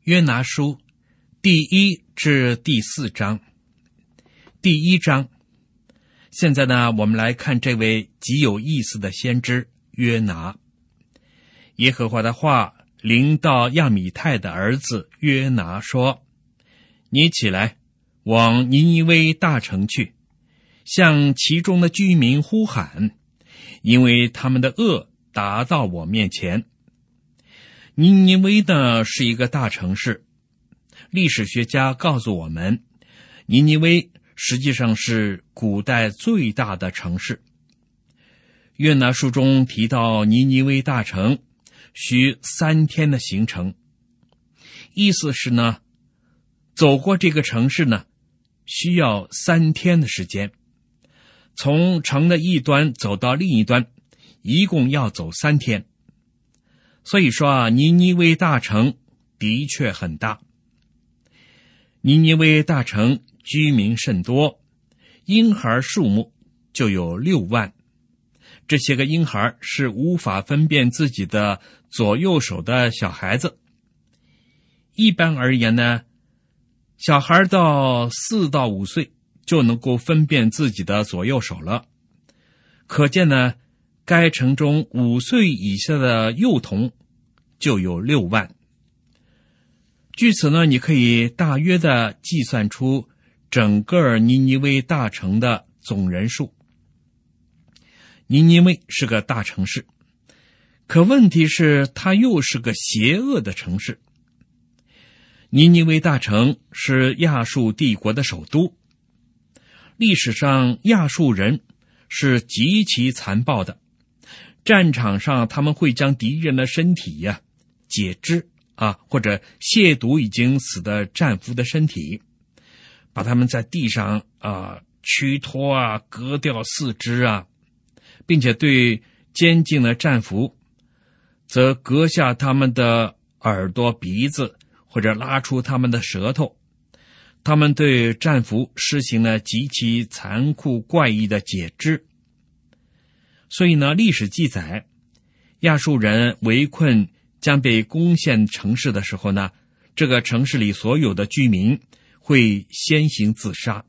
约拿书第1至第4章。第1章，现在呢，我们来看这位极有意思的先知约拿。耶和华的话临到亚米太的儿子约拿说：你起来，往尼尼微大城去，向其中的居民呼喊，因为他们的恶达到我面前。尼尼微呢是一个大城市，历史学家告诉我们，尼尼微实际上是古代最大的城市。约拿书中提到尼尼微大城需3天的行程，意思是呢，走过这个城市呢，需要3天的时间，从城的一端走到另一端，一共要走3天。所以说尼尼微大城的确很大。尼尼微大城居民甚多，婴孩数目就有6万。这些个婴孩是无法分辨自己的左右手的小孩子。一般而言呢，小孩到4到5岁就能够分辨自己的左右手了。可见呢，该城中5岁以下的幼童就有6万。据此呢，你可以大约的计算出整个尼尼微大城的总人数。尼尼微是个大城市，可问题是它又是个邪恶的城市。尼尼微大城是亚述帝国的首都。历史上亚述人是极其残暴的，战场上他们会将敌人的身体解肢或者亵渎已经死的战俘的身体，把他们在地上屈脱割掉4肢并且对监禁的战俘则割下他们的耳朵鼻子，或者拉出他们的舌头。他们对战俘施行了极其残酷怪异的解肢。所以呢，历史记载亚述人围困将被攻陷城市的时候呢，这个城市里所有的居民会先行自杀。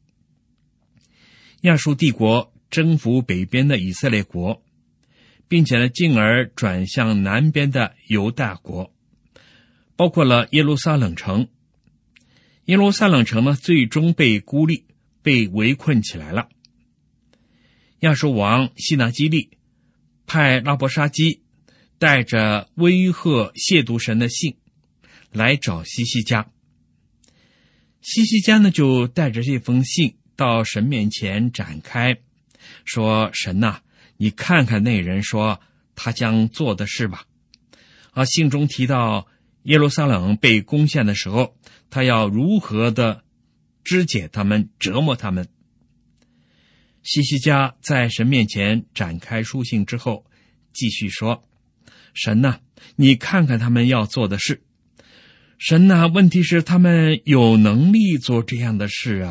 亚述帝国征服北边的以色列国，并且呢，进而转向南边的犹大国，包括了耶路撒冷城。耶路撒冷城呢，最终被孤立，被围困起来了。亚述王西拿基利派拉伯沙基带着威吓亵渎神的信来找西西家。西西家呢，就带着这封信到神面前展开，说：神你看看那人说他将做的事吧。信中提到耶路撒冷被攻陷的时候，他要如何的肢解他们，折磨他们。西西家在神面前展开书信之后，继续说：神你看看他们要做的事。神问题是他们有能力做这样的事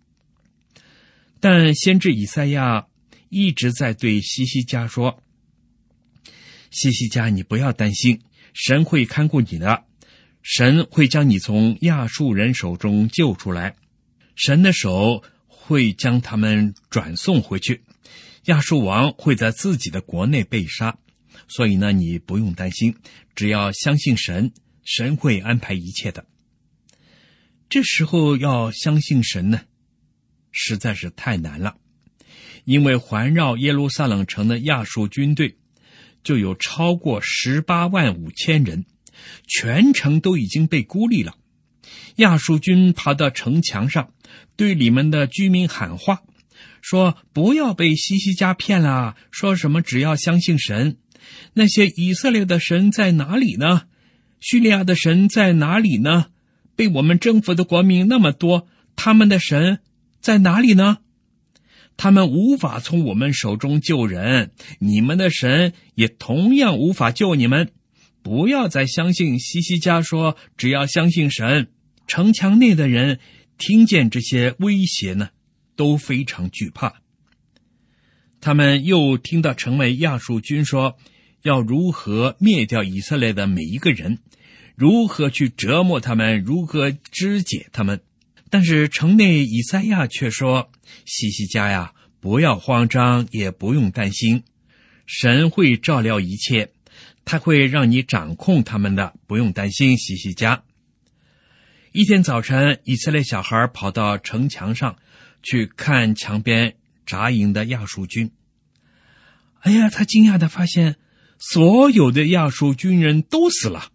但先知以赛亚一直在对西西家说：西西家，你不要担心，神会看顾你的，神会将你从亚述人手中救出来，神的手会将他们转送回去，亚述王会在自己的国内被杀。所以呢，你不用担心，只要相信神，神会安排一切的。这时候要相信神呢，实在是太难了，因为环绕耶路撒冷城的亚述军队就有超过18万5千人，全城都已经被孤立了。亚述军爬到城墙上，对里面的居民喊话，说不要被西西家骗了，说什么只要相信神。那些以色列的神在哪里呢？叙利亚的神在哪里呢？被我们征服的国民那么多，他们的神在哪里呢？他们无法从我们手中救人，你们的神也同样无法救你们。不要再相信西西家说只要相信神。城墙内的人听见这些威胁呢，都非常惧怕。他们又听到城外亚述军说要如何灭掉以色列的每一个人， 如何去折磨他们，如何肢解他们。但是城内以赛亚却说，希西家呀，不要慌张，也不用担心，神会照料一切，他会让你掌控他们的，不用担心，希西家。一天早晨，以色列小孩跑到城墙上去看墙边扎营的亚述军。哎呀，他惊讶地发现所有的亚述军人都死了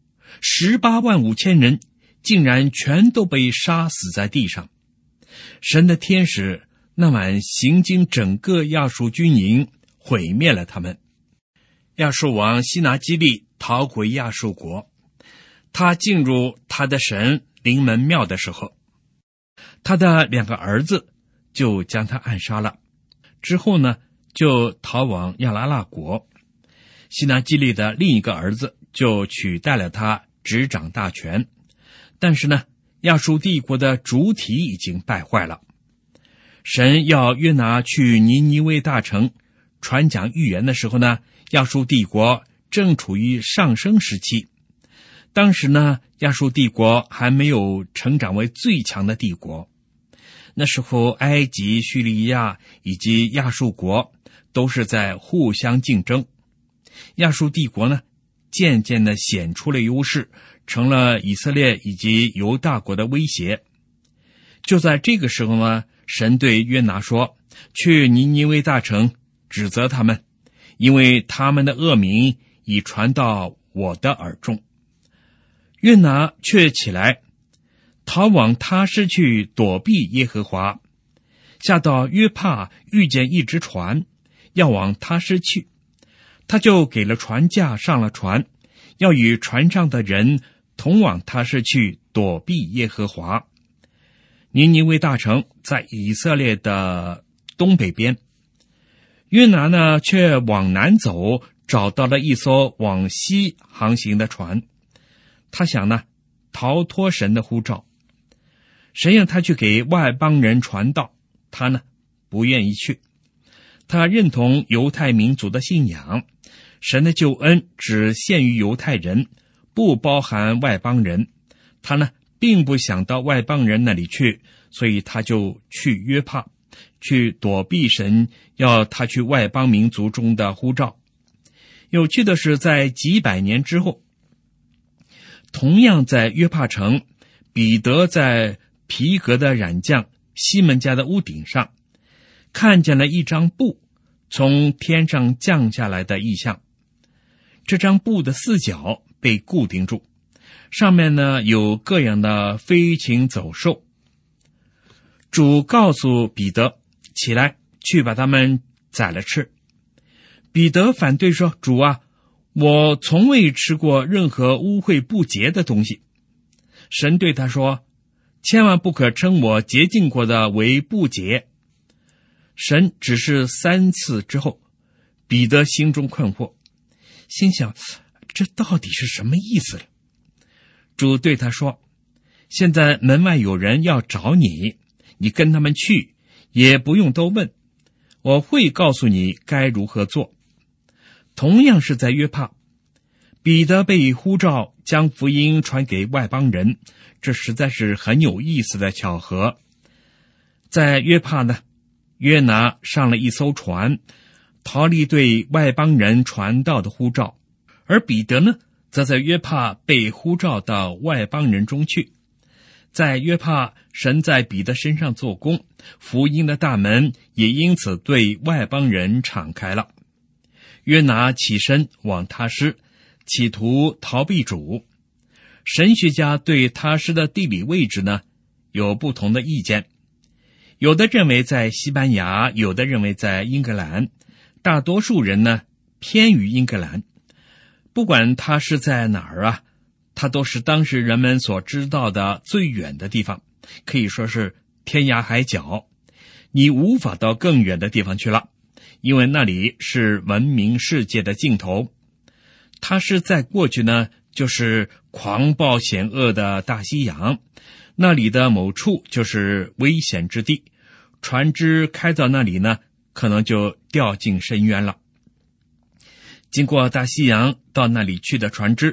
，185000人竟然全都被杀死在地上。神的天使那晚行经整个亚述军营，毁灭了他们。亚述王西拿基利逃回亚述国，他进入他的神临门庙的时候，他的2个儿子就将他暗杀了。之后呢，就逃往亚拉腊国。西拿基利的另一个儿子就取代了他，执掌大权。但是呢，亚述帝国的主体已经败坏了。神要约拿去尼尼微大城传讲预言的时候呢，亚述帝国正处于上升时期。当时呢，亚述帝国还没有成长为最强的帝国。那时候埃及、叙利亚以及亚述国都是在互相竞争。亚述帝国呢，渐渐地显出了优势，成了以色列以及犹大国的威胁。就在这个时候呢，神对约拿说，去尼尼微大城指责他们，因为他们的恶名已传到我的耳中。约拿却起来，逃往他施去躲避耶和华，下到约帕，遇见一只船，要往他施去。他就给了船价，上了船，要与船上的人同往他施去，躲避耶和华。尼尼微大城在以色列的东北边，约拿呢却往南走，找到了一艘往西航行的船。他想呢，逃脱神的呼召。神让他去给外邦人传道，他呢不愿意去。他认同犹太民族的信仰，神的救恩只限于犹太人，不包含外邦人。他呢并不想到外邦人那里去，所以他就去约帕，去躲避神要他去外邦民族中的呼召。有趣的是，在几百年之后，同样在约帕城，彼得在皮革的染匠西门家的屋顶上看见了一张布从天上降下来的异象。这张布的4角被固定住，上面呢有各样的飞禽走兽。主告诉彼得，起来，去把它们宰了吃。彼得反对说，主啊，我从未吃过任何污秽不洁的东西。神对他说，千万不可称我洁净过的为不洁。神只是3次之后，彼得心中困惑，心想，这到底是什么意思了？主对他说，现在门外有人要找你，你跟他们去，也不用多问，我会告诉你该如何做。同样是在约帕，彼得被呼召将福音传给外邦人，这实在是很有意思的巧合。在约帕呢，约拿上了一艘船，逃离对外邦人传道的呼召，而彼得呢，则在约帕被呼召到外邦人中去。在约帕，神在彼得身上做工，福音的大门也因此对外邦人敞开了。约拿起身往他施，企图逃避主。神学家对他施的地理位置呢，有不同的意见。有的认为在西班牙，有的认为在英格兰，大多数人呢偏于英格兰。不管他是在哪儿啊，他都是当时人们所知道的最远的地方，可以说是天涯海角，你无法到更远的地方去了，因为那里是文明世界的尽头。它是在过去呢，就是狂暴险恶的大西洋，那里的某处就是危险之地，船只开到那里呢，可能就掉进深渊了。经过大西洋到那里去的船只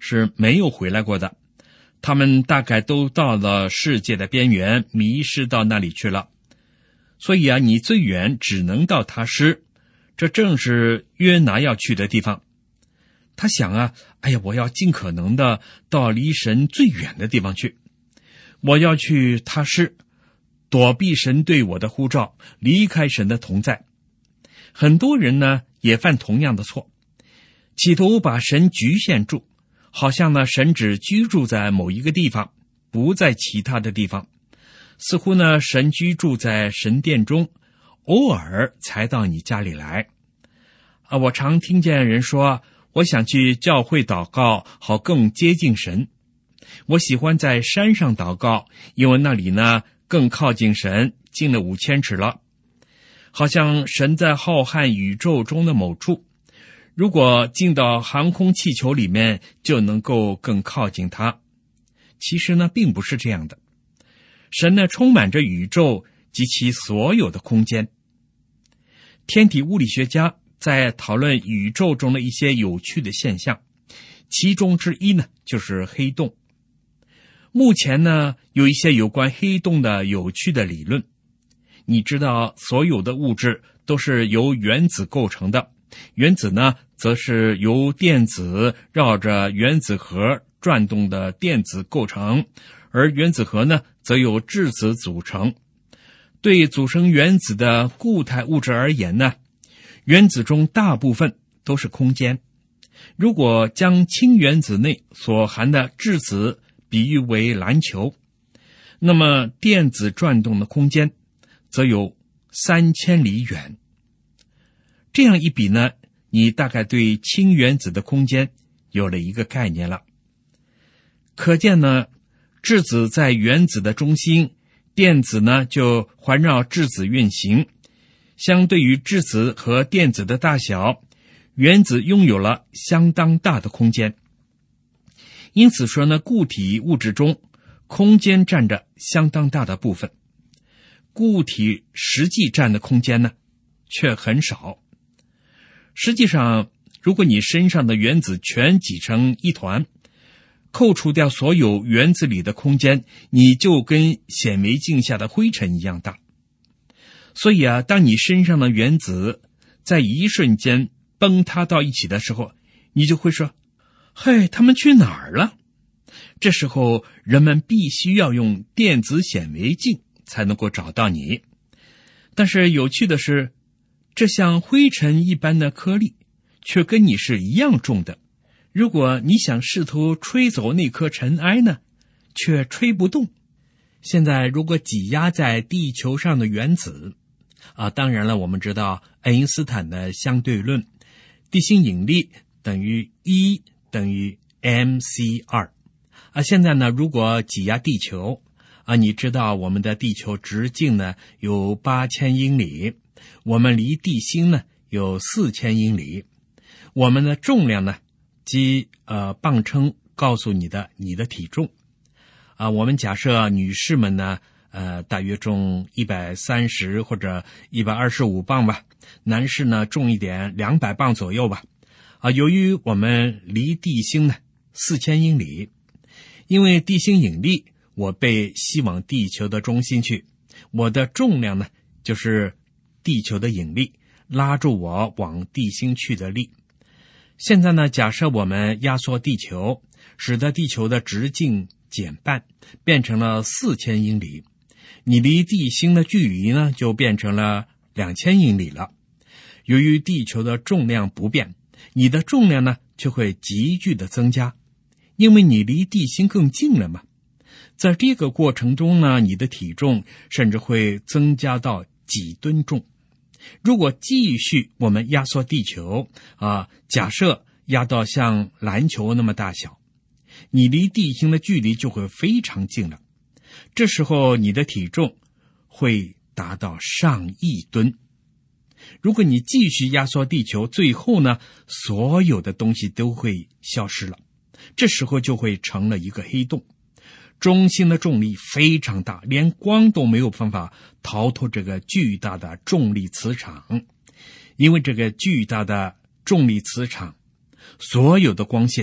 是没有回来过的，他们大概都到了世界的边缘，迷失到那里去了。所以你最远只能到他施，这正是约拿要去的地方。他想我要尽可能的到离神最远的地方去，我要去他施，躲避神对我的呼召，离开神的同在。很多人呢也犯同样的错，企图把神局限住，好像呢神只居住在某一个地方，不在其他的地方。似乎呢神居住在神殿中，偶尔才到你家里来。我常听见人说，我想去教会祷告，好更接近神。我喜欢在山上祷告，因为那里呢更靠近神，近了5000尺了。好像神在浩瀚宇宙中的某处，如果进到航空气球里面，就能够更靠近他。其实呢并不是这样的。神呢充满着宇宙及其所有的空间。天体物理学家在讨论宇宙中的一些有趣的现象，其中之一呢就是黑洞。目前呢有一些有关黑洞的有趣的理论。你知道所有的物质都是由原子构成的，原子呢则是由电子绕着原子核转动的电子构成，而原子核呢则由质子组成。对组成原子的固态物质而言呢，原子中大部分都是空间。如果将氢原子内所含的质子比喻为篮球，那么电子转动的空间则有3000里远。这样一比呢，你大概对氢原子的空间有了一个概念了。可见呢，质子在原子的中心，电子呢就环绕质子运行。相对于质子和电子的大小，原子拥有了相当大的空间。因此说呢，固体物质中空间占着相当大的部分，固体实际占的空间呢却很少。实际上，如果你身上的原子全挤成一团，扣除掉所有原子里的空间，你就跟显微镜下的灰尘一样大。所以当你身上的原子在一瞬间崩塌到一起的时候，你就会说，嘿，他们去哪儿了？这时候人们必须要用电子显微镜才能够找到你。但是有趣的是，这像灰尘一般的颗粒却跟你是一样重的。如果你想试图吹走那颗尘埃呢，却吹不动。现在如果挤压在地球上的原子当然了，我们知道爱因斯坦的相对论，地心引力等于E等于 mc2。现在呢，如果挤压地球你知道我们的地球直径呢有8000英里，我们离地心呢有4000英里，我们的重量呢即磅称告诉你的体重我们假设女士们呢大约重130或者125磅吧，男士呢重一点200磅左右吧由于我们离地心呢4000英里，因为地心引力，我被吸往地球的中心去，我的重量呢就是地球的引力拉住我往地心去的力。现在呢，假设我们压缩地球，使得地球的直径减半，变成了4000英里，你离地心的距离呢就变成了2000英里了。由于地球的重量不变，你的重量呢就会急剧的增加，因为你离地心更近了嘛。在这个过程中呢，你的体重甚至会增加到几吨重。如果继续我们压缩地球假设压到像篮球那么大小，你离地心的距离就会非常近了。这时候你的体重会达到上亿吨。如果你继续压缩地球，最后呢，所有的东西都会消失了。这时候就会成了一个黑洞，中心的重力非常大，连光都没有办法逃脱这个巨大的重力磁场。因为这个巨大的重力磁场，所有的光线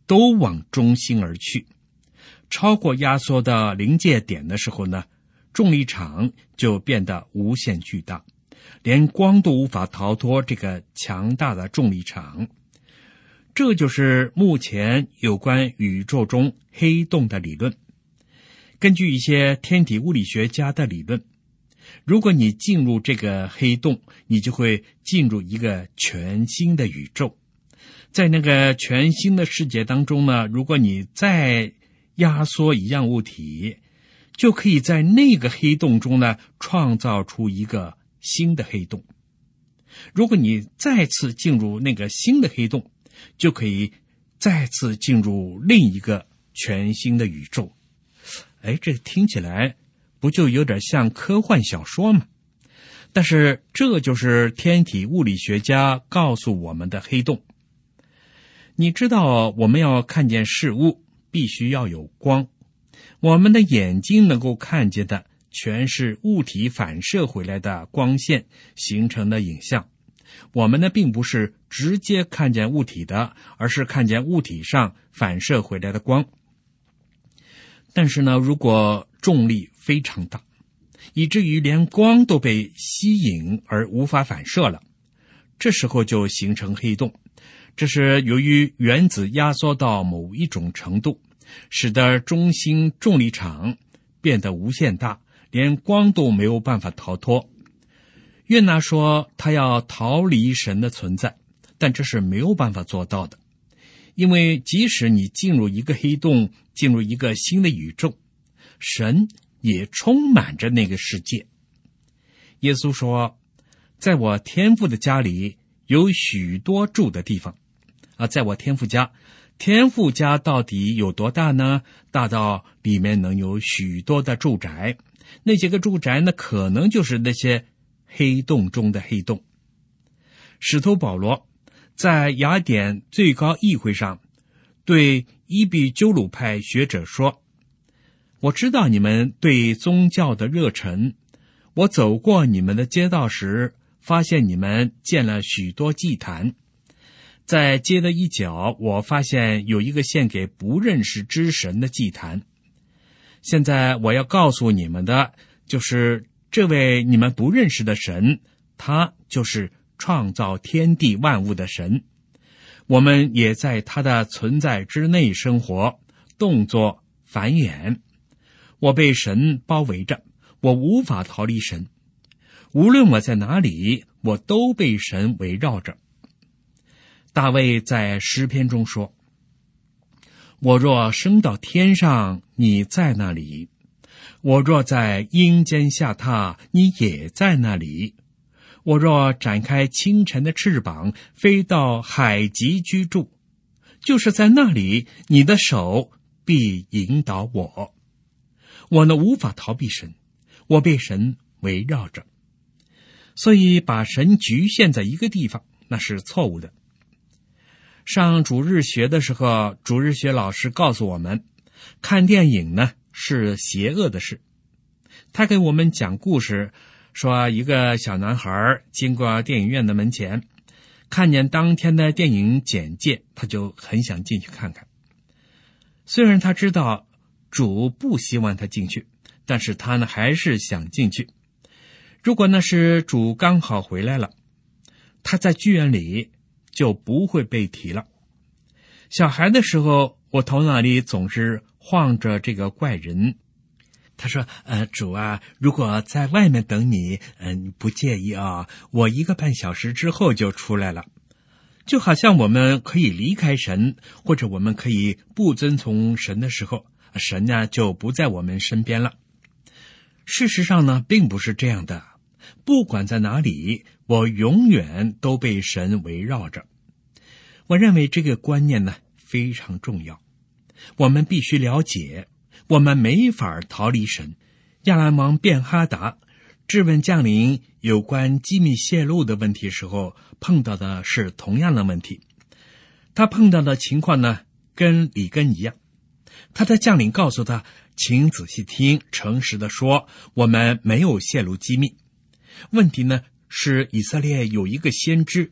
都往中心而去。超过压缩的临界点的时候呢，重力场就变得无限巨大，连光都无法逃脱这个强大的重力场。这就是目前有关宇宙中黑洞的理论。根据一些天体物理学家的理论，如果你进入这个黑洞，你就会进入一个全新的宇宙。在那个全新的世界当中呢，如果你再压缩一样物体，就可以在那个黑洞中呢创造出一个新的黑洞。如果你再次进入那个新的黑洞，就可以再次进入另一个全新的宇宙。这听起来不就有点像科幻小说吗？但是这就是天体物理学家告诉我们的黑洞。你知道，我们要看见事物必须要有光，我们的眼睛能够看见的全是物体反射回来的光线形成的影像。我们呢并不是直接看见物体的，而是看见物体上反射回来的光。但是呢，如果重力非常大，以至于连光都被吸引而无法反射了，这时候就形成黑洞。这是由于原子压缩到某一种程度，使得中心重力场变得无限大，连光都没有办法逃脱。约拿说他要逃离神的存在，但这是没有办法做到的，因为即使你进入一个黑洞，进入一个新的宇宙，神也充满着那个世界。耶稣说，在我天父的家里有许多住的地方。在我天父家，天父家到底有多大呢？大到里面能有许多的住宅，那些个住宅呢，可能就是那些黑洞中的黑洞。使徒保罗在雅典最高议会上对伊壁鸠鲁派学者说，我知道你们对宗教的热忱，我走过你们的街道时，发现你们建了许多祭坛。在街的一角，我发现有一个献给不认识之神的祭坛。现在我要告诉你们的，就是这位你们不认识的神，他就是创造天地万物的神。我们也在他的存在之内生活、动作、繁衍。我被神包围着，我无法逃离神。无论我在哪里，我都被神围绕着。大卫在诗篇中说，我若升到天上，你在那里；我若在阴间下榻，你也在那里；我若展开清晨的翅膀，飞到海极居住，就是在那里，你的手必引导我。我呢无法逃避神，我被神围绕着。所以把神局限在一个地方，那是错误的。上主日学的时候，主日学老师告诉我们，看电影呢是邪恶的事。他给我们讲故事，说一个小男孩经过电影院的门前，看见当天的电影简介，他就很想进去看看。虽然他知道主不希望他进去，但是他呢还是想进去。如果那是主刚好回来了，他在剧院里就不会被提了。小孩的时候，我头脑里总是晃着这个怪人。他说，主啊，如果在外面等你，你不介意啊，我1个半小时之后就出来了。就好像我们可以离开神，或者我们可以不遵从神的时候，神呢就不在我们身边了。事实上呢，并不是这样的。不管在哪里，我永远都被神围绕着。我认为这个观念呢非常重要，我们必须了解，我们没法逃离神。亚兰王便哈达质问将领有关机密泄露的问题时候，碰到的是同样的问题。他碰到的情况呢跟里根一样，他的将领告诉他，请仔细听，诚实的说，我们没有泄露机密。问题呢是以色列有一个先知，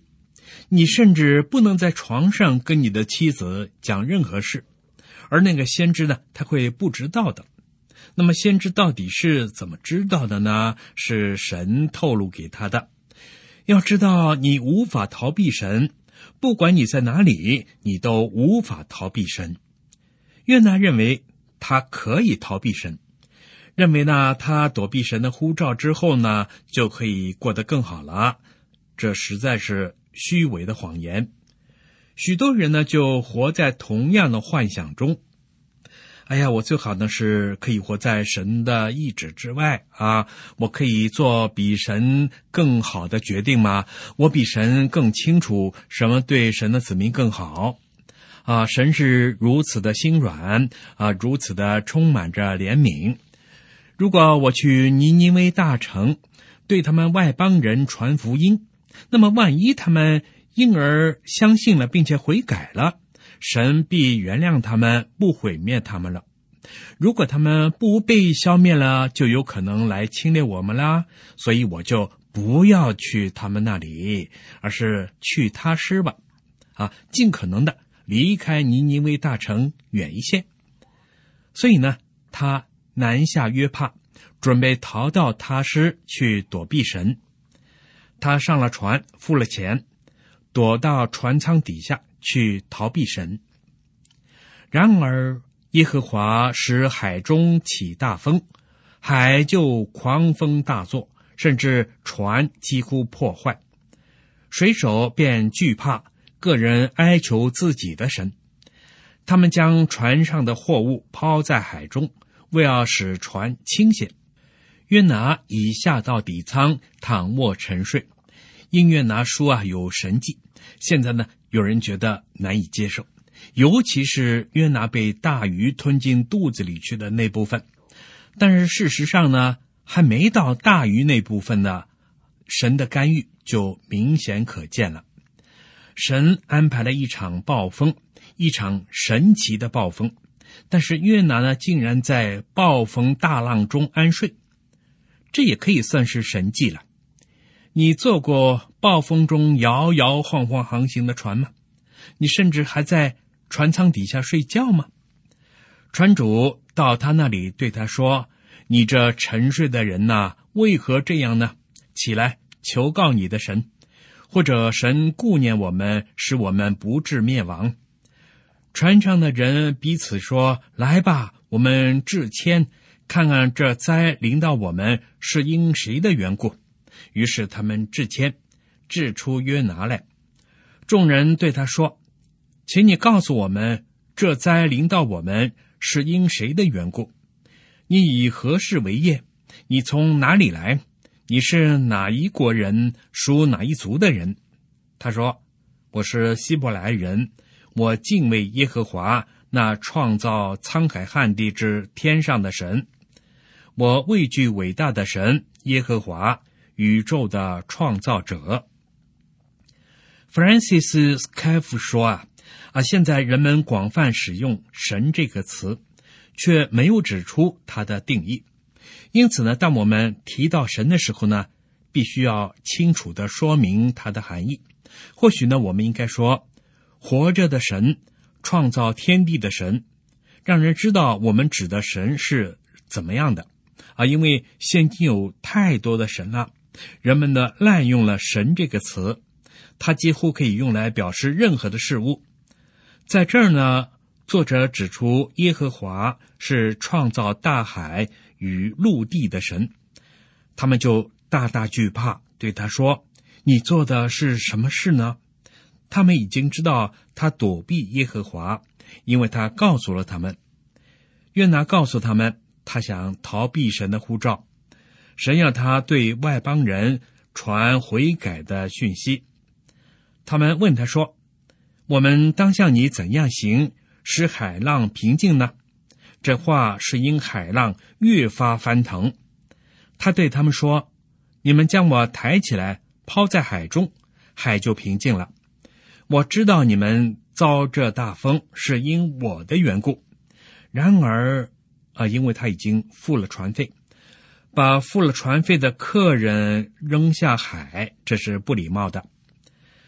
你甚至不能在床上跟你的妻子讲任何事，而那个先知呢，他会不知道的。那么先知到底是怎么知道的呢？是神透露给他的。要知道，你无法逃避神，不管你在哪里，你都无法逃避神。约拿认为他可以逃避神，认为呢，他躲避神的呼召之后呢，就可以过得更好了。这实在是虚伪的谎言。许多人呢，就活在同样的幻想中。哎呀，我最好呢是可以活在神的意志之外啊！我可以做比神更好的决定吗？我比神更清楚什么对神的子民更好啊！神是如此的心软啊，如此的充满着怜悯。如果我去尼尼微大城，对他们外邦人传福音，那么万一他们因而相信了并且悔改了，神必原谅他们，不毁灭他们了。如果他们不被消灭了，就有可能来侵略我们啦。所以我就不要去他们那里，而是去他施吧。尽可能的离开尼尼微大城远一些。所以呢，他南下约帕，准备逃到他施去躲避神。他上了船，付了钱，躲到船舱底下去逃避神。然而耶和华使海中起大风，海就狂风大作，甚至船几乎破坏。水手便惧怕，个人哀求自己的神。他们将船上的货物抛在海中，为要使船倾斜。约拿已下到底舱，躺卧沉睡。因约拿书有神迹，现在呢，有人觉得难以接受，尤其是约拿被大鱼吞进肚子里去的那部分。但是事实上呢，还没到大鱼那部分呢，神的干预就明显可见了。神安排了一场暴风，一场神奇的暴风，但是约拿呢，竟然在暴风大浪中安睡，这也可以算是神迹了。你坐过暴风中摇摇晃晃航行的船吗？你甚至还在船舱底下睡觉吗？船主到他那里对他说，你这沉睡的人哪，为何这样呢？起来，求告你的神，或者神顾念我们，使我们不致灭亡。船上的人彼此说，来吧，我们致签，看看这灾临到我们是因谁的缘故。于是他们致签，致出约拿来。众人对他说，请你告诉我们，这灾临到我们是因谁的缘故？你以何事为业？你从哪里来？你是哪一国人，属哪一族的人？他说，我是希伯来人，我敬畏耶和华，那创造沧海旱地之天上的神。我畏惧伟大的神耶和华，宇宙的创造者。Francis Scaff 说现在人们广泛使用神这个词，却没有指出它的定义。因此呢，当我们提到神的时候呢，必须要清楚地说明它的含义。或许呢，我们应该说，活着的神，创造天地的神，让人知道我们指的神是怎么样的因为现今有太多的神了，人们呢滥用了神这个词，它几乎可以用来表示任何的事物。在这儿呢，作者指出耶和华是创造大海与陆地的神，他们就大大惧怕，对他说，你做的是什么事呢？他们已经知道他躲避耶和华，因为他告诉了他们。约拿告诉他们，他想逃避神的呼召，神要他对外邦人传悔改的讯息。他们问他说，我们当向你怎样行，使海浪平静呢？这话是因海浪越发翻腾。他对他们说，你们将我抬起来，抛在海中，海就平静了。我知道你们遭这大风是因我的缘故。然而因为他已经付了船费，把付了船费的客人扔下海，这是不礼貌的。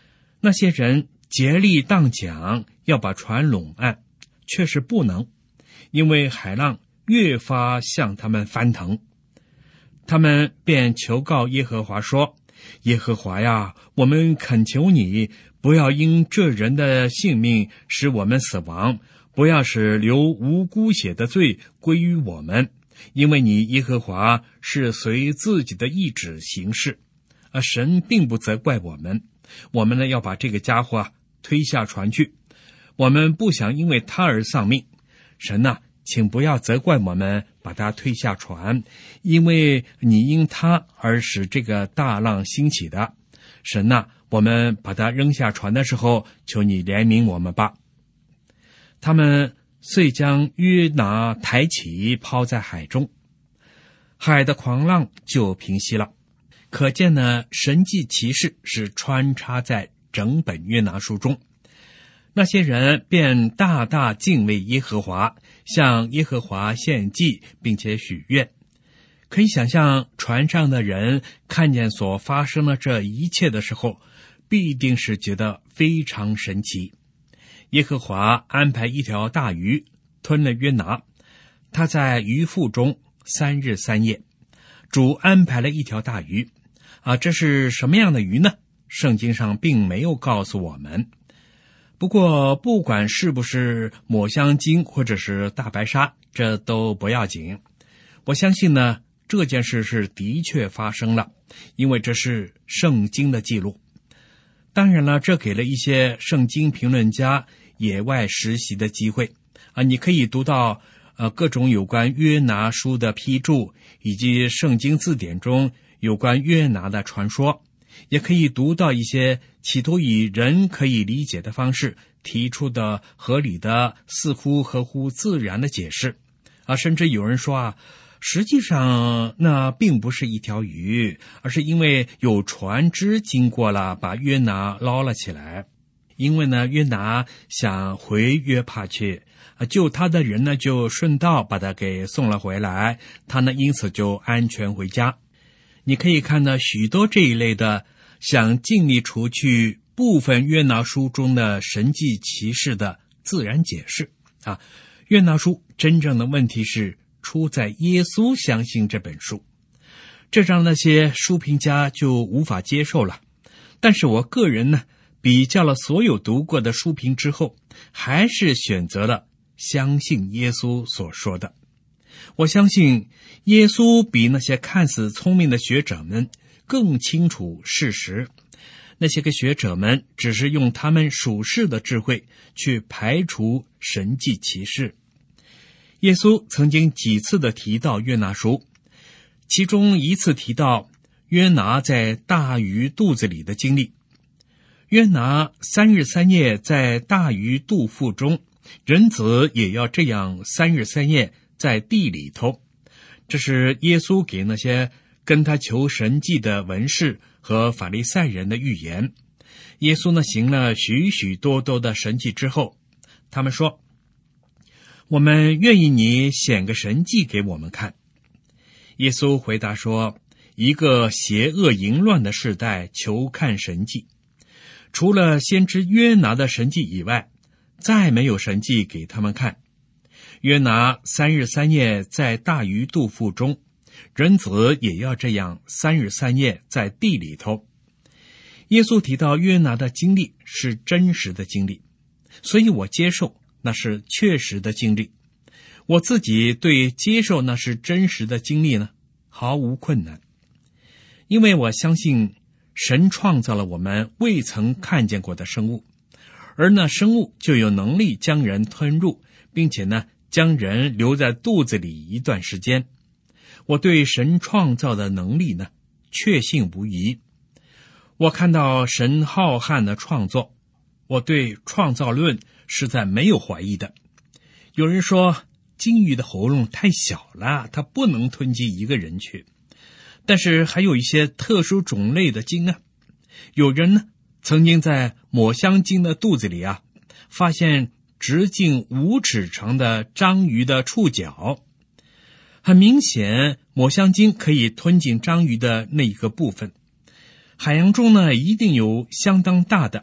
那些人竭力荡桨，要把船拢岸，却是不能，因为海浪越发向他们翻腾。他们便求告耶和华说：耶和华呀，我们恳求你，不要因这人的性命使我们死亡，不要使流无辜血的罪归于我们，因为你耶和华是随自己的意志行事，而神并不责怪我们。我们呢，要把这个家伙推下船去，我们不想因为他而丧命。神呐，请不要责怪我们把他推下船，因为你因他而使这个大浪兴起的。神呐，我们把他扔下船的时候，求你怜悯我们吧。他们遂将约拿抬起，抛在海中，海的狂浪就平息了。可见呢，神迹奇事是穿插在整本约拿书中。那些人便大大敬畏耶和华，向耶和华献祭，并且许愿。可以想象，船上的人看见所发生的这一切的时候，必定是觉得非常神奇。耶和华安排一条大鱼吞了约拿，他在鱼腹中3日3夜。主安排了一条大鱼这是什么样的鱼呢？圣经上并没有告诉我们。不过不管是不是抹香鲸或者是大白鲨，这都不要紧。我相信呢，这件事是的确发生了，因为这是圣经的记录。当然了，这给了一些圣经评论家野外实习的机会你可以读到各种有关约拿书的批注，以及圣经字典中有关约拿的传说，也可以读到一些企图以人可以理解的方式提出的合理的、似乎合乎自然的解释甚至有人说实际上那并不是一条鱼，而是因为有船只经过了，把约拿捞了起来。因为呢，约拿想回约帕去救他的人呢，就顺道把他给送了回来，他呢因此就安全回家。你可以看到许多这一类的想尽力除去部分约拿书中的神迹奇事的自然解释约拿书真正的问题是出在耶稣相信这本书，这让那些书评家就无法接受了。但是我个人呢，比较了所有读过的书评之后，还是选择了相信耶稣所说的。我相信耶稣比那些看似聪明的学者们更清楚事实，那些个学者们只是用他们属世的智慧去排除神迹奇事。耶稣曾经几次的提到约拿书，其中一次提到约拿在大鱼肚子里的经历。约拿3日3夜在大鱼肚腹中，人子也要这样3日3夜在地里头。这是耶稣给那些跟他求神迹的文士和法利赛人的预言。耶稣呢行了许许多多的神迹之后，他们说，我们愿意你显个神迹给我们看。耶稣回答说，一个邪恶淫乱的世代求看神迹，除了先知约拿的神迹以外，再没有神迹给他们看。约拿3日3夜在大鱼肚腹中，人子也要这样3日3夜在地里头。耶稣提到约拿的经历是真实的经历，所以我接受那是确实的经历。我自己对接受那是真实的经历呢，毫无困难，因为我相信神创造了我们未曾看见过的生物，而那生物就有能力将人吞入，并且呢，将人留在肚子里一段时间。我对神创造的能力呢，确信无疑。我看到神浩瀚的创作，我对创造论实在没有怀疑的。有人说鲸鱼的喉咙太小了，它不能吞进一个人去。但是还有一些特殊种类的鲸有人呢曾经在抹香鲸的肚子里发现直径5尺长的章鱼的触角。很明显，抹香鲸可以吞进章鱼的那一个部分。海洋中呢，一定有相当大的，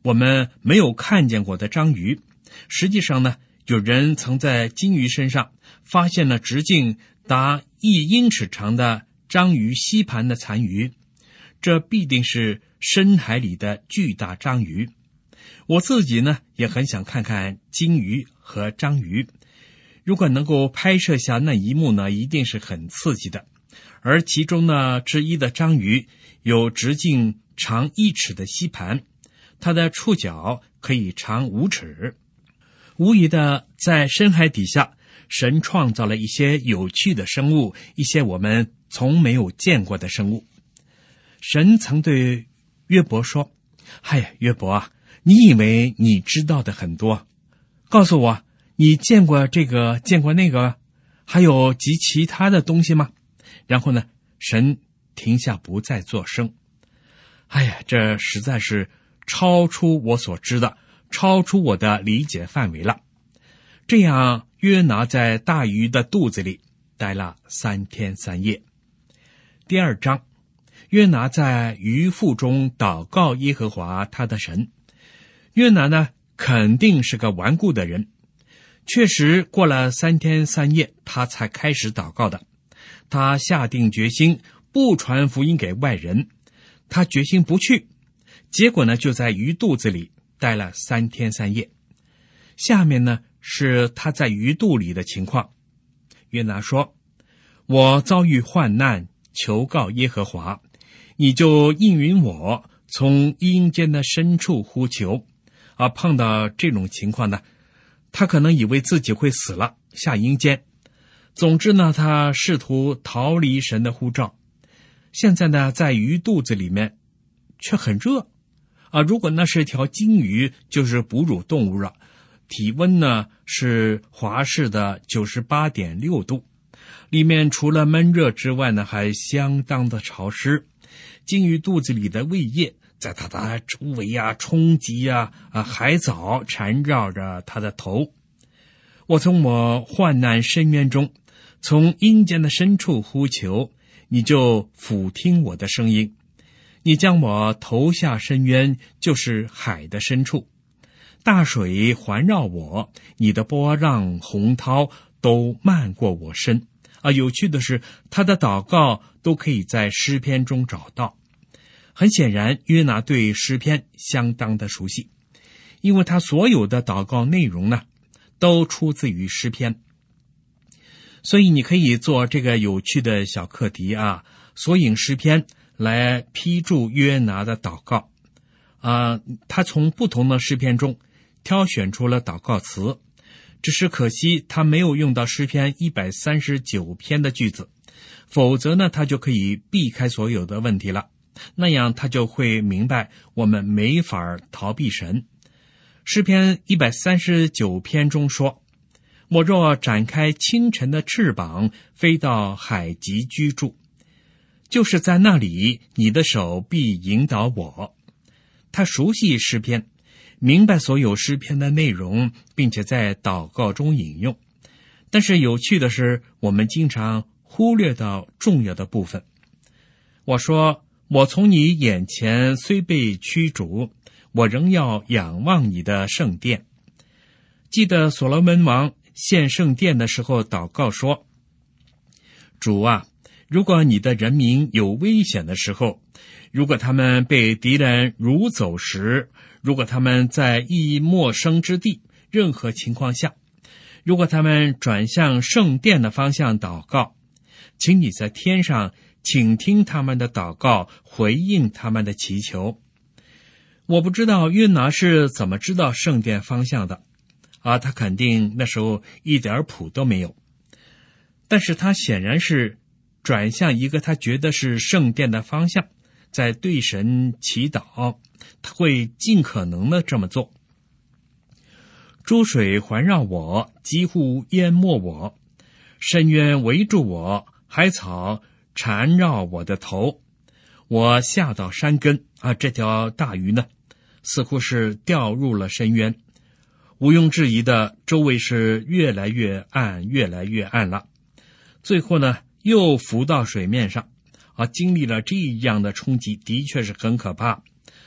我们没有看见过的章鱼。实际上呢，有人曾在鲸鱼身上发现了直径达1英尺长的章鱼吸盘的残余，这必定是深海里的巨大章鱼。我自己呢，也很想看看鲸鱼和章鱼。如果能够拍摄下那一幕呢，一定是很刺激的。而其中呢之一的章鱼有直径长1尺的吸盘，它的触角可以长5尺。无疑的，在深海底下，神创造了一些有趣的生物，一些我们从没有见过的生物。神曾对约伯说：哎呀，约伯啊，你以为你知道的很多，告诉我，你见过这个，见过那个，还有及其他的东西吗？然后呢，神停下不再作声。哎呀，这实在是超出我所知的，超出我的理解范围了。这样，约拿在大鱼的肚子里待了3天3夜。第2章，约拿在鱼腹中祷告耶和华他的神。约拿呢，肯定是个顽固的人。确实过了3天3夜，他才开始祷告的。他下定决心不传福音给外人，他决心不去。结果呢，就在鱼肚子里待了3天3夜。下面呢，是他在鱼肚里的情况。约拿说：我遭遇患难，求告耶和华，你就应允我，从阴间的深处呼求。碰到这种情况呢，他可能以为自己会死了，下阴间。总之呢，他试图逃离神的呼召。现在呢，在鱼肚子里面却很热如果那是条鲸鱼，就是哺乳动物了，体温呢是华氏的 98.6 度，里面除了闷热之外呢，还相当的潮湿。鲸鱼肚子里的胃液在它的周围冲击海藻缠绕着它的头。我从我患难深渊中，从阴间的深处呼求，你就俯听我的声音。你将我投下深渊，就是海的深处。大水环绕我，你的波浪洪涛都漫过我身。有趣的是，他的祷告都可以在诗篇中找到。很显然，约拿对诗篇相当的熟悉，因为他所有的祷告内容呢，都出自于诗篇。所以你可以做这个有趣的小课题索引诗篇来批注约拿的祷告。他从不同的诗篇中挑选出了祷告词，只是可惜他没有用到诗篇139篇的句子，否则呢，他就可以避开所有的问题了。那样他就会明白我们没法逃避神。诗篇139篇中说：我若展开清晨的翅膀，飞到海极居住，就是在那里，你的手必引导我。他熟悉诗篇，明白所有诗篇的内容，并且在祷告中引用。但是有趣的是，我们经常忽略到重要的部分。我说：我从你眼前虽被驱逐，我仍要仰望你的圣殿。记得所罗门王献圣殿的时候祷告说：主啊，如果你的人民有危险的时候，如果他们被敌人掳走时，如果他们在一陌生之地，任何情况下，如果他们转向圣殿的方向祷告，请你在天上倾听他们的祷告，回应他们的祈求。我不知道约拿是怎么知道圣殿方向的他肯定那时候一点谱都没有，但是他显然是转向一个他觉得是圣殿的方向，在对神祈祷，他会尽可能的这么做。诸水环绕我，几乎淹没我，深渊围住我，海草缠绕我的头。我下到山根这条大鱼呢，似乎是掉入了深渊。毋庸置疑的，周围是越来越暗，越来越暗了。最后呢，又浮到水面上经历了这样的冲击，的确是很可怕。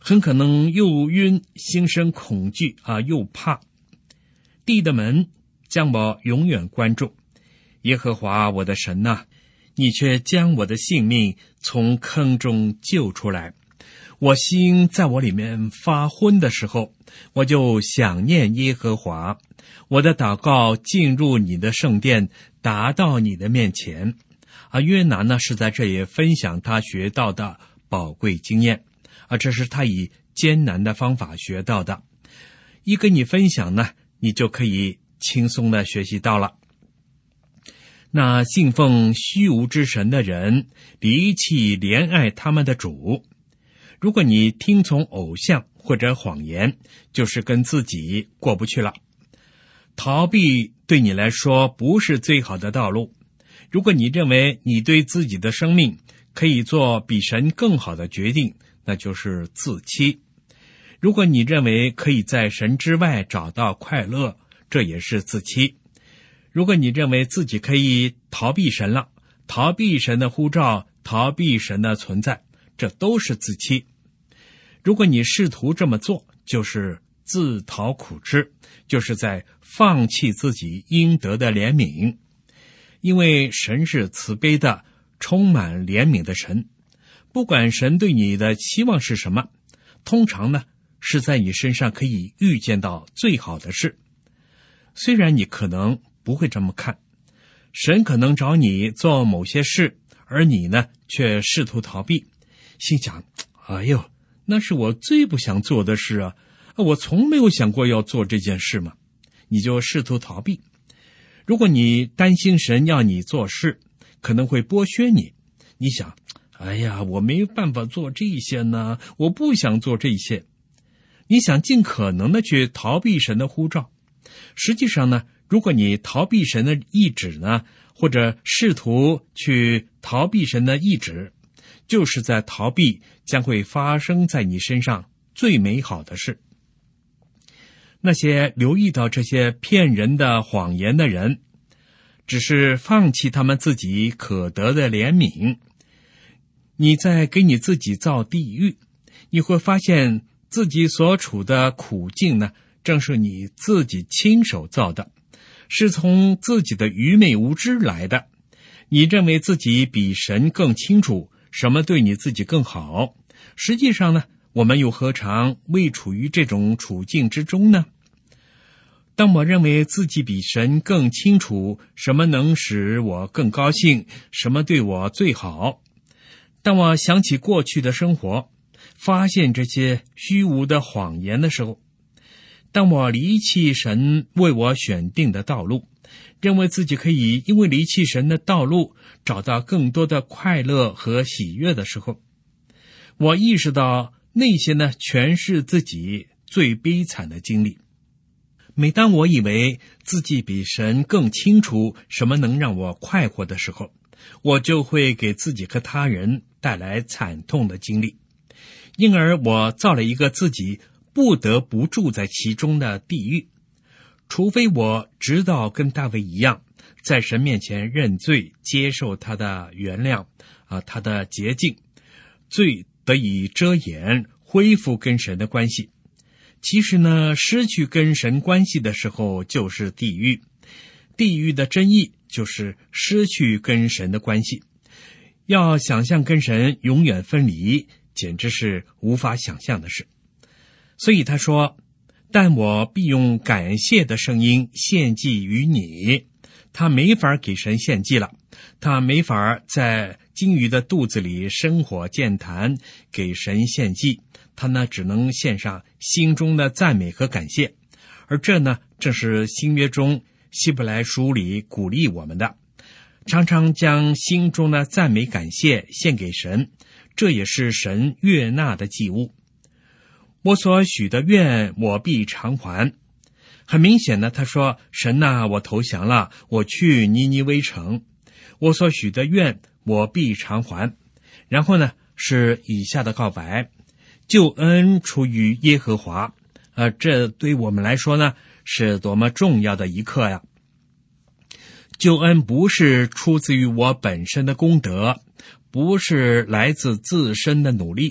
很可能又晕，心生恐惧又怕。地的门将我永远关住，耶和华我的神哪，你却将我的性命从坑中救出来。我心在我里面发昏的时候，我就想念耶和华，我的祷告进入你的圣殿，达到你的面前。约拿呢是在这里分享他学到的宝贵经验，这是他以艰难的方法学到的。一跟你分享呢，你就可以轻松的学习到了。那信奉虚无之神的人，离弃怜爱他们的主。如果你听从偶像或者谎言，就是跟自己过不去了。逃避对你来说不是最好的道路。如果你认为你对自己的生命可以做比神更好的决定，那就是自欺。如果你认为可以在神之外找到快乐，这也是自欺。如果你认为自己可以逃避神了，逃避神的呼召，逃避神的存在，这都是自欺。如果你试图这么做，就是自讨苦吃，就是在放弃自己应得的怜悯。因为神是慈悲的，充满怜悯的神，不管神对你的期望是什么，通常呢是在你身上可以预见到最好的事。虽然你可能不会这么看，神可能找你做某些事，而你呢却试图逃避，心想，哎呦，那是我最不想做的事啊，我从没有想过要做这件事嘛，你就试图逃避。如果你担心神要你做事，可能会剥削你，你想，哎呀，我没办法做这些呢，我不想做这些。你想尽可能的去逃避神的呼召。实际上呢，如果你逃避神的意志呢，或者试图去逃避神的意志，就是在逃避将会发生在你身上最美好的事。那些留意到这些骗人的谎言的人，只是放弃他们自己可得的怜悯。你在给你自己造地狱，你会发现自己所处的苦境呢，正是你自己亲手造的，是从自己的愚昧无知来的。你认为自己比神更清楚什么对你自己更好，实际上呢，我们又何尝未处于这种处境之中呢？当我认为自己比神更清楚什么能使我更高兴，什么对我最好，当我想起过去的生活，发现这些虚无的谎言的时候，当我离弃神为我选定的道路，认为自己可以因为离弃神的道路找到更多的快乐和喜悦的时候，我意识到那些呢全是自己最悲惨的经历。每当我以为自己比神更清楚什么能让我快活的时候，我就会给自己和他人带来惨痛的经历，因而我造了一个自己不得不住在其中的地狱。除非我知道跟大卫一样，在神面前认罪，接受他的原谅他的洁净，罪得以遮掩，恢复跟神的关系。其实呢，失去跟神关系的时候就是地狱。地狱的真意就是失去跟神的关系。要想象跟神永远分离，简直是无法想象的事。所以他说，但我必用感谢的声音献祭于你。他没法给神献祭了，他没法在鲸鱼的肚子里生火建坛给神献祭，他呢只能献上心中的赞美和感谢。而这呢正是新约中希伯来书里鼓励我们的，常常将心中的赞美感谢献给神，这也是神悦纳的祭物。我所许的愿我必偿还。很明显的，他说，神啊，我投降了，我去尼尼微城，我所许的愿我必偿还。然后呢是以下的告白，救恩出于耶和华。这对我们来说呢是多么重要的一课呀。救恩不是出自于我本身的功德，不是来自自身的努力，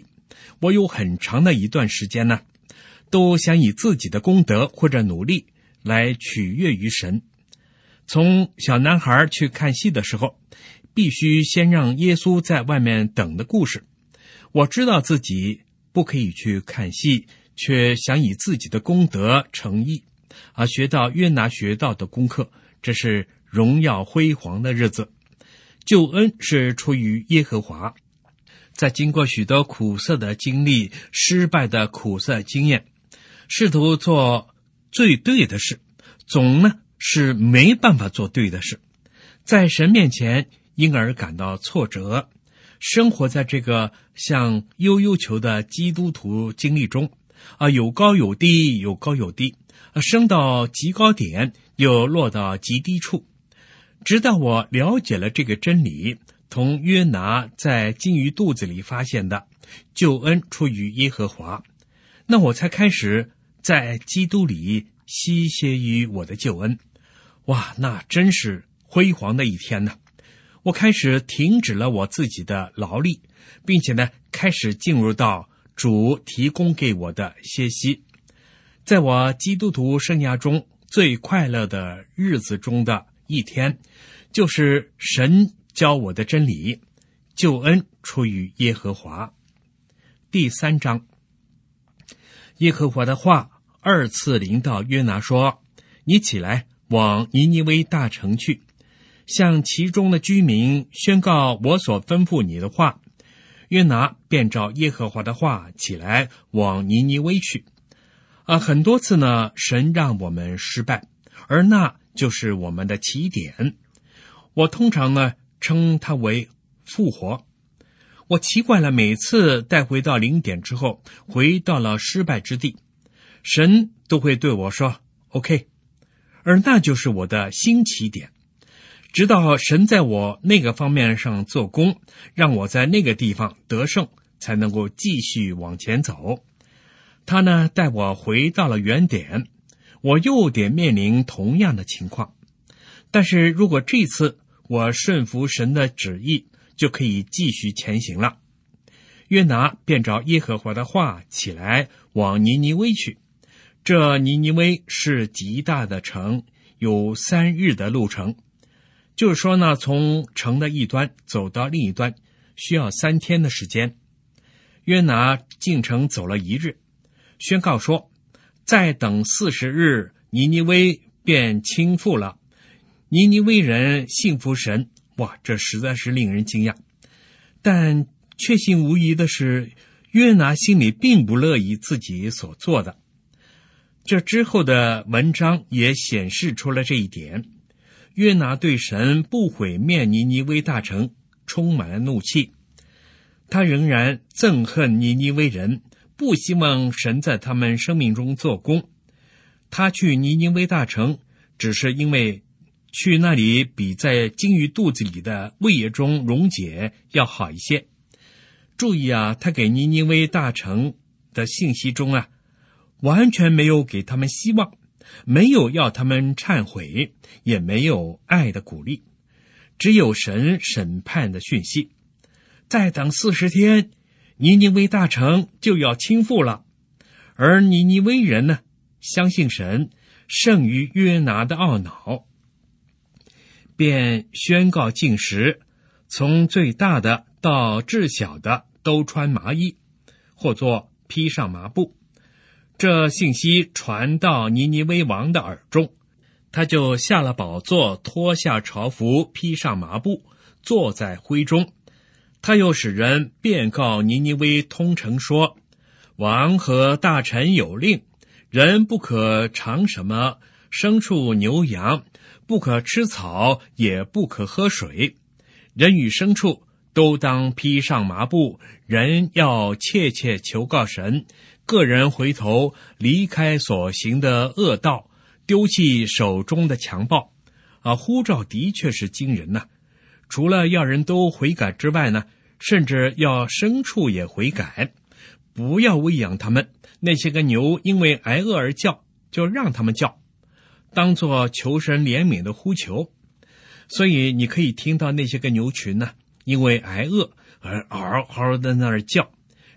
我有很长的一段时间呢，都想以自己的功德或者努力来取悦于神。从小男孩去看戏的时候，必须先让耶稣在外面等的故事，我知道自己不可以去看戏，却想以自己的功德诚意学到约拿学到的功课，这是荣耀辉煌的日子。救恩是出于耶和华。在经过许多苦涩的经历，失败的苦涩经验，试图做最对的事，总呢是没办法做对的事，在神面前因而感到挫折。生活在这个像悠悠球的基督徒经历中有高有低，有高有低，升到极高点，又落到极低处。直到我了解了这个真理，同约拿在鲸鱼肚子里发现的救恩出于耶和华，那我才开始在基督里吸歇于我的救恩。哇，那真是辉煌的一天呢！我开始停止了我自己的劳力，并且呢，开始进入到主提供给我的歇息。在我基督徒生涯中最快乐的日子中的一天，就是神教我的真理，救恩出于耶和华。第3章，耶和华的话2次临到约拿说：你起来，往尼尼微大城去，向其中的居民宣告我所吩咐你的话。约拿便照耶和华的话起来，往尼尼微去。很多次呢，神让我们失败，而那就是我们的起点。我通常呢称它为复活。我奇怪了，每次带回到0点之后，回到了失败之地，神都会对我说 OK， 而那就是我的新起点。直到神在我那个方面上做工，让我在那个地方得胜，才能够继续往前走。他呢带我回到了原点，我又得面临同样的情况。但是如果这次我顺服神的旨意，就可以继续前行了。约拿便照耶和华的话起来，往尼尼微去。这尼尼微是极大的城，有3日的路程。就是说呢，从城的一端走到另一端，需要3天的时间。约拿进城走了1日，宣告说，再等40日，尼尼微便倾覆了。尼尼微人信服神，哇，这实在是令人惊讶。但确信无疑的是，约拿心里并不乐意自己所做的。这之后的文章也显示出了这一点。约拿对神不毁灭尼尼微大城充满了怒气，他仍然憎恨尼尼微人，不希望神在他们生命中做工。他去尼尼微大城，只是因为去那里比在鲸鱼肚子里的胃液中溶解要好一些。注意他给尼尼微大城的信息中完全没有给他们希望，没有要他们忏悔，也没有爱的鼓励，只有神审判的讯息。再等40天，尼尼微大城就要倾覆了。而尼尼微人呢，相信神胜于约拿的懊恼，便宣告禁食，从最大的到至小的都穿麻衣，或作披上麻布。这信息传到尼尼微王的耳中，他就下了宝座，脱下朝服，披上麻布，坐在灰中。他又使人遍告尼尼微通城说，王和大臣有令，人不可尝什么牲畜牛羊，不可吃草，也不可喝水。人与牲畜都当披上麻布，人要切切求告神，个人回头离开所行的恶道，丢弃手中的强暴。呼召的确是惊人呐！除了要人都悔改之外呢，甚至要牲畜也悔改，不要喂养他们。那些个牛因为挨饿而叫，就让他们叫，当作求神怜悯的呼求。所以你可以听到那些个牛群呢，因为挨饿而嗷嗷的那儿叫，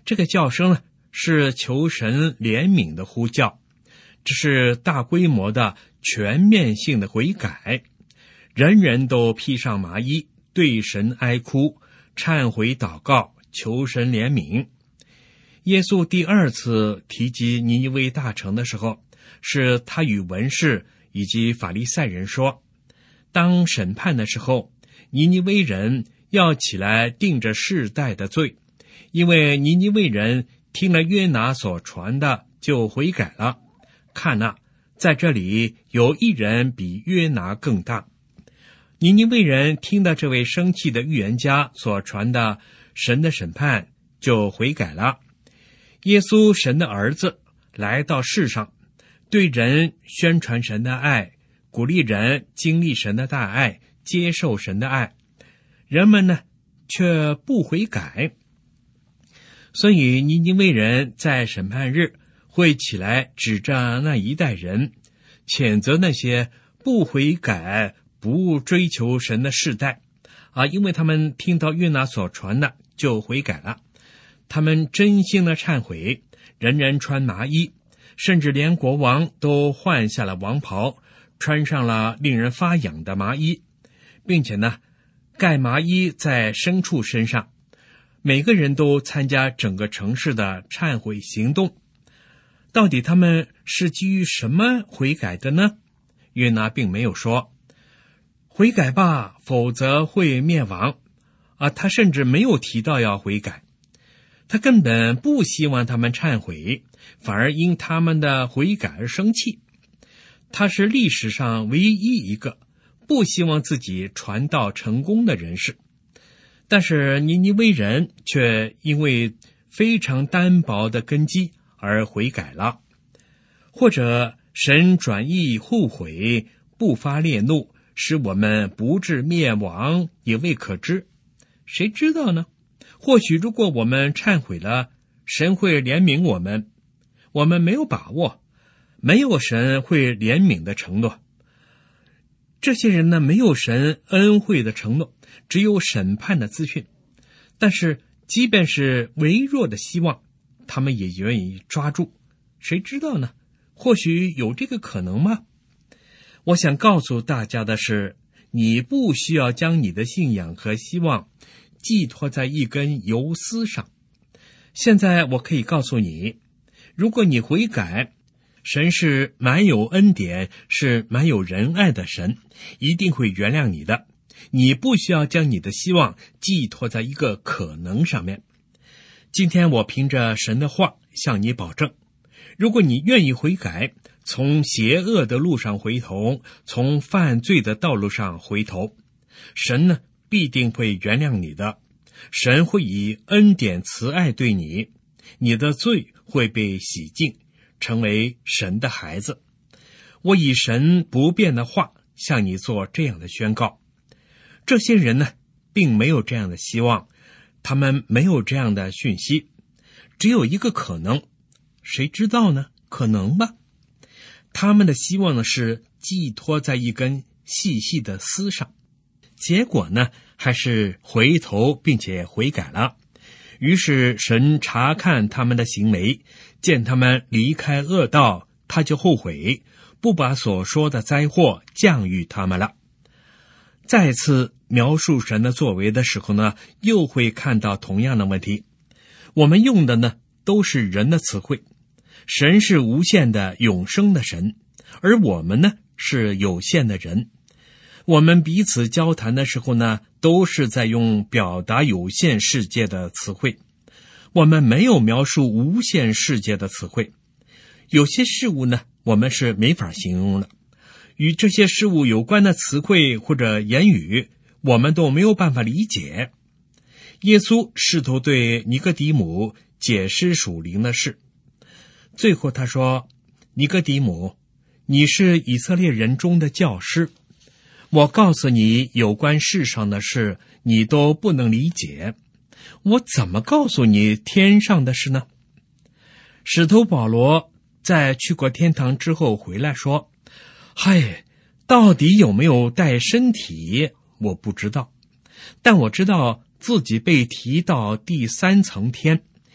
这个叫声呢，是求神怜悯的呼叫，这是大规模的全面性的悔改，人人都披上麻衣，对神哀哭，忏悔祷告，求神怜悯。耶稣第二次提及尼尼微大城的时候，是他与文士以及法利赛人说，当审判的时候，尼尼微人要起来定着世代的罪，因为尼尼微人听了约拿所传的就悔改了。看哪，在这里有一人比约拿更大。尼尼微人听到这位生气的预言家所传的神的审判，就悔改了。耶稣神的儿子来到世上，对人宣传神的爱，鼓励人经历神的大爱，接受神的爱，人们呢却不悔改。所以尼尼微人在审判日会起来指着那一代人，谴责那些不悔改不追求神的世代因为他们听到约拿所传的就悔改了，他们真心的忏悔，人人穿麻衣，甚至连国王都换下了王袍，穿上了令人发痒的麻衣，并且呢盖麻衣在牲畜身上。每个人都参加整个城市的忏悔行动。到底他们是基于什么悔改的呢？约拿并没有说悔改吧，否则会灭亡他甚至没有提到要悔改，他根本不希望他们忏悔，反而因他们的悔改而生气。他是历史上唯一一个不希望自己传道成功的人士。但是尼尼微人却因为非常单薄的根基而悔改了，或者神转意后悔，不发烈怒，使我们不至灭亡，也未可知。谁知道呢？或许如果我们忏悔了，神会怜悯我们，我们没有把握，没有神会怜悯的承诺。这些人呢，没有神恩惠的承诺，只有审判的资讯。但是即便是微弱的希望，他们也愿意抓住。谁知道呢？或许有这个可能吗？我想告诉大家的是，你不需要将你的信仰和希望寄托在一根油丝上。现在我可以告诉你，如果你悔改，神是满有恩典，是满有仁爱的神，一定会原谅你的。你不需要将你的希望寄托在一个可能上面。今天我凭着神的话向你保证，如果你愿意悔改，从邪恶的路上回头，从犯罪的道路上回头，神呢必定会原谅你的。神会以恩典慈爱对你，你的罪会被洗净，成为神的孩子。我以神不变的话向你做这样的宣告。这些人呢并没有这样的希望，他们没有这样的讯息，只有一个可能，谁知道呢？可能吧。他们的希望呢是寄托在一根细细的丝上，结果呢还是回头并且悔改了。于是神查看他们的行为，见他们离开恶道，他就后悔，不把所说的灾祸降于他们了。再次描述神的作为的时候呢，又会看到同样的问题。我们用的呢都是人的词汇，神是无限的永生的神，而我们呢是有限的人。我们彼此交谈的时候呢，都是在用表达有限世界的词汇，我们没有描述无限世界的词汇。有些事物呢，我们是没法形容的，与这些事物有关的词汇或者言语，我们都没有办法理解。耶稣试图对尼哥底母解释属灵的事，最后他说，尼哥底母，你是以色列人中的教师，我告诉你有关世上的事，你都不能理解，我怎么告诉你天上的事呢？使徒保罗在去过天堂之后回来说，嗨，到底有没有带身体我不知道，但我知道自己被提到第3层天，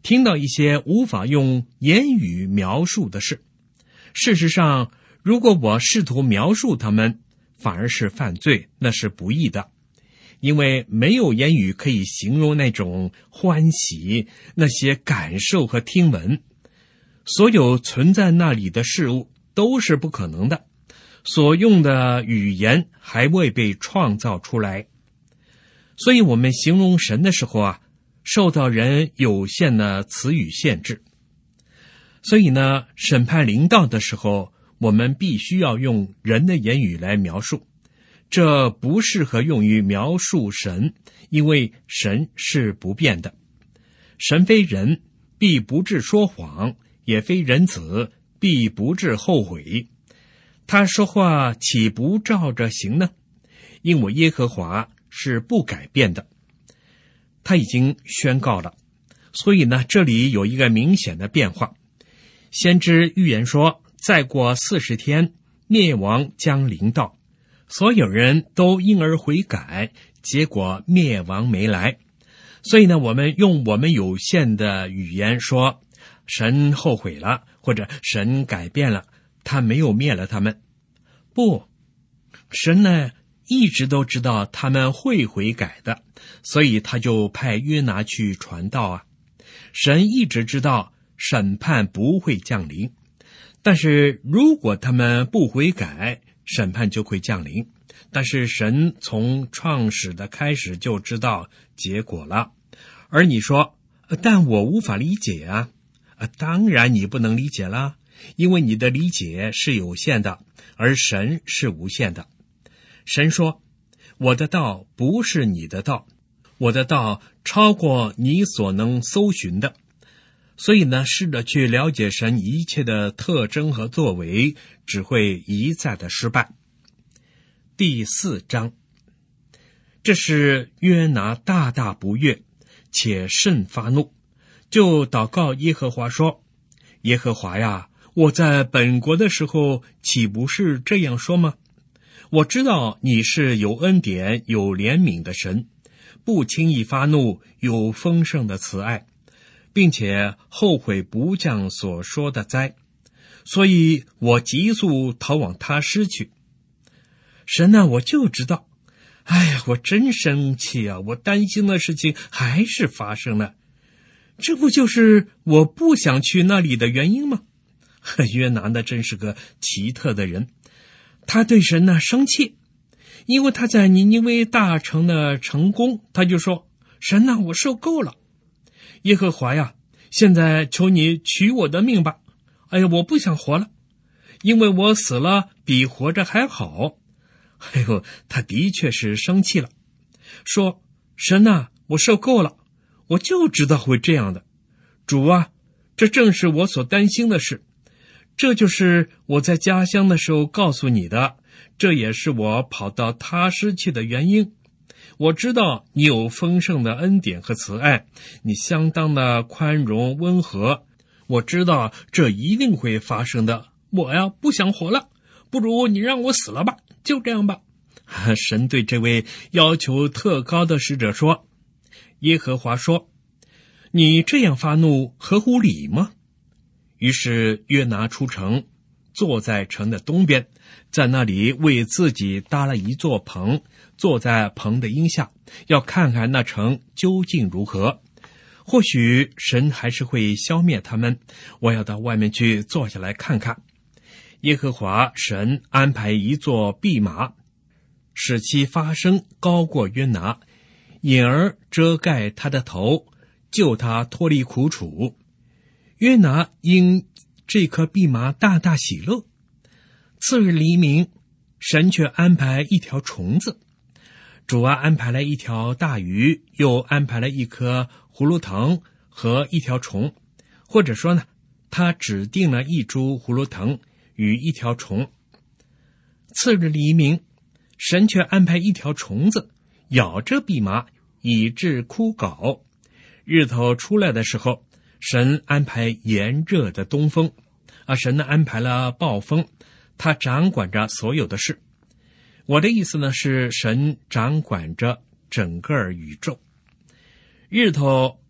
听到一些无法用言语描述的事。事实上，如果我试图描述它们，反而是犯罪，那是不义的。因为没有言语可以形容那种欢喜，那些感受和听闻。所有存在那里的事物都是不可能的，所用的语言还未被创造出来。所以我们形容神的时候受到人有限的词语限制。所以呢，审判临到的时候，我们必须要用人的言语来描述。这不适合用于描述神，因为神是不变的。神非人，必不致说谎，也非人子，必不致后悔。他说话岂不照着行呢？因为耶和华是不改变的。他已经宣告了，所以呢，这里有一个明显的变化。先知预言说，再过40天，灭亡将临到。所有人都因而悔改，结果灭亡没来。所以呢，我们用我们有限的语言说，神后悔了，或者神改变了，他没有灭了他们。不，神呢一直都知道他们会悔改的，所以他就派约拿去传道神一直知道审判不会降临，但是如果他们不悔改，审判就会降临。但是神从创始的开始就知道结果了。而你说，但我无法理解当然你不能理解啦，因为你的理解是有限的，而神是无限的。神说，我的道不是你的道，我的道超过你所能搜寻的。所以呢，试着去了解神一切的特征和作为，只会一再的失败。第4章，这是约拿大大不悦，且甚发怒，就祷告耶和华说，耶和华呀，我在本国的时候岂不是这样说吗？我知道你是有恩典有怜悯的神，不轻易发怒，有丰盛的慈爱，并且后悔不降所说的灾，所以我急速逃往他施去。神我就知道，我真生气我担心的事情还是发生了，这不就是我不想去那里的原因吗？约拿真是个奇特的人，他对神生气，因为他在尼尼微大城的成功，他就说，神我受够了，耶和华呀，现在求你取我的命吧，我不想活了，因为我死了比活着还好。他的确是生气了，说，神我受够了，我就知道会这样的，主这正是我所担心的事，这就是我在家乡的时候告诉你的，这也是我跑到他施去的原因。我知道你有丰盛的恩典和慈爱，你相当的宽容温和，我知道这一定会发生的，我不想活了，不如你让我死了吧，就这样吧。神对这位要求特高的使者说，耶和华说，你这样发怒合乎理吗？于是约拿出城，坐在城的东边，在那里为自己搭了一座棚，坐在棚的荫下，要看看那城究竟如何。或许神还是会消灭他们，我要到外面去坐下来看看。耶和华神安排一座蓖麻，使其发声高过约拿，引而遮盖他的头，救他脱离苦楚。约拿因这颗蓖麻大大喜乐。次日黎明，神却安排一条虫子。主安排了一条大鱼，又安排了一颗葫芦藤和一条虫，或者说他指定了一株葫芦藤与一条虫。次日黎明，神却安排一条虫子咬着蓖麻，以致枯槁。日头出来的时候，神安排炎热的东风，神安排了暴风，他掌管着所有的事。我的意思是神掌管着整个宇宙。日头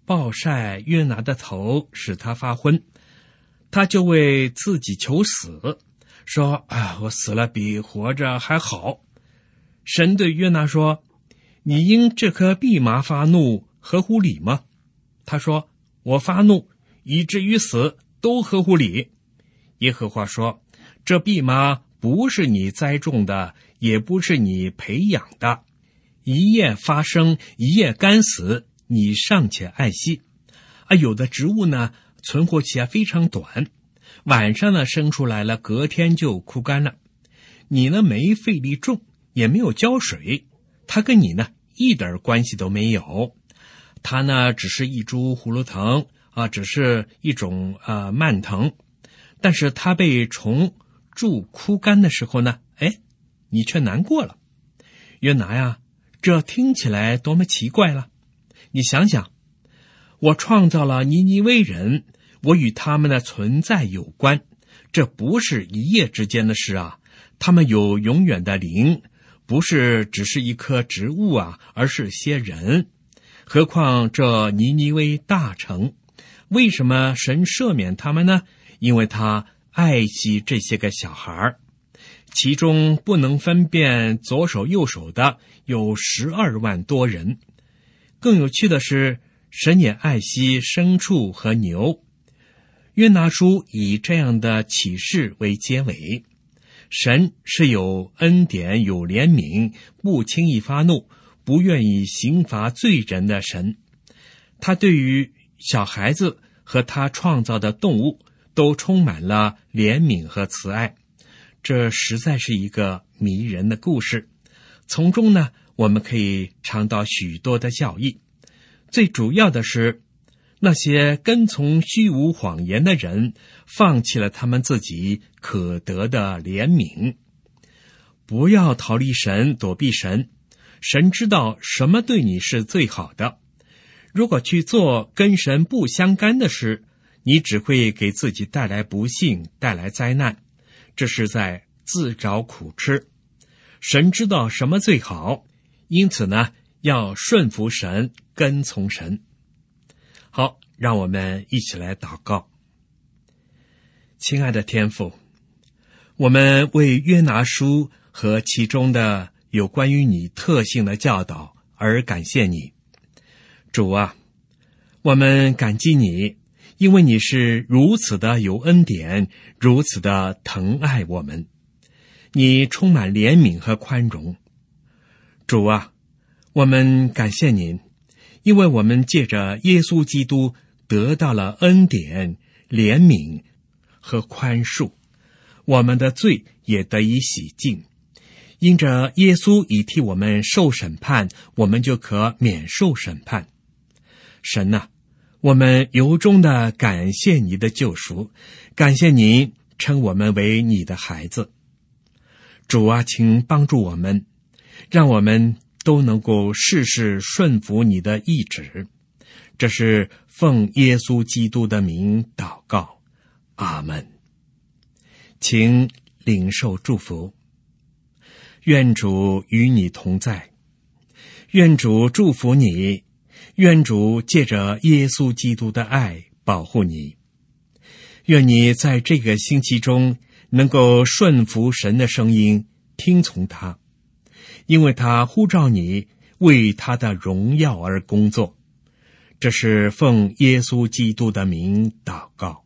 暴晒约拿的头，使他发昏，他就为自己求死，说我死了比活着还好。神对约拿说，你因这颗蓖麻发怒，合乎理吗？他说，我发怒以至于死都合乎理。耶和华说，这蓖麻不是你栽种的，也不是你培养的，一夜发生，一夜干死，你尚且爱惜。有的植物呢，存活期非常短，晚上呢生出来了，隔天就枯干了。你呢没费力种，也没有浇水，它跟你呢一点关系都没有。它呢只是一株葫芦藤只是一种蔓藤，但是它被虫蛀枯干的时候呢，你却难过了。约拿呀，这听起来多么奇怪了！你想想，我创造了尼尼微人，我与他们的存在有关，这不是一夜之间的事啊，他们有永远的灵，不是只是一棵植物而是些人。何况这尼尼微大城，为什么神赦免他们呢？因为他爱惜这些个小孩，其中不能分辨左手右手的有12万多人。更有趣的是，神也爱惜牲畜和牛。约拿书以这样的启示为结尾，神是有恩典有怜悯，不轻易发怒，不愿意刑罚罪人的神。他对于小孩子和他创造的动物都充满了怜悯和慈爱。这实在是一个迷人的故事，从中呢，我们可以尝到许多的教义。最主要的是，那些跟从虚无谎言的人放弃了他们自己可得的怜悯。不要逃离神，躲避神，神知道什么对你是最好的。如果去做跟神不相干的事，你只会给自己带来不幸，带来灾难，这是在自找苦吃。神知道什么最好，因此呢，要顺服神，跟从神。好，让我们一起来祷告。亲爱的天父，我们为约拿书和其中的有关于你特性的教导而感谢你。主啊，我们感激你，因为你是如此的有恩典，如此的疼爱我们，你充满怜悯和宽容。主啊，我们感谢您，因为我们借着耶稣基督得到了恩典、怜悯和宽恕，我们的罪也得以洗净。因着耶稣已替我们受审判，我们就可免受审判。神啊，我们由衷的感谢你的救赎，感谢你称我们为你的孩子。主啊，请帮助我们，让我们都能够事事顺服你的意旨。这是奉耶稣基督的名祷告，阿们。请领受祝福。愿主与你同在，愿主祝福你，愿主借着耶稣基督的爱保护你。愿你在这个星期中能够顺服神的声音，听从他，因为他呼召你为他的荣耀而工作。这是奉耶稣基督的名祷告。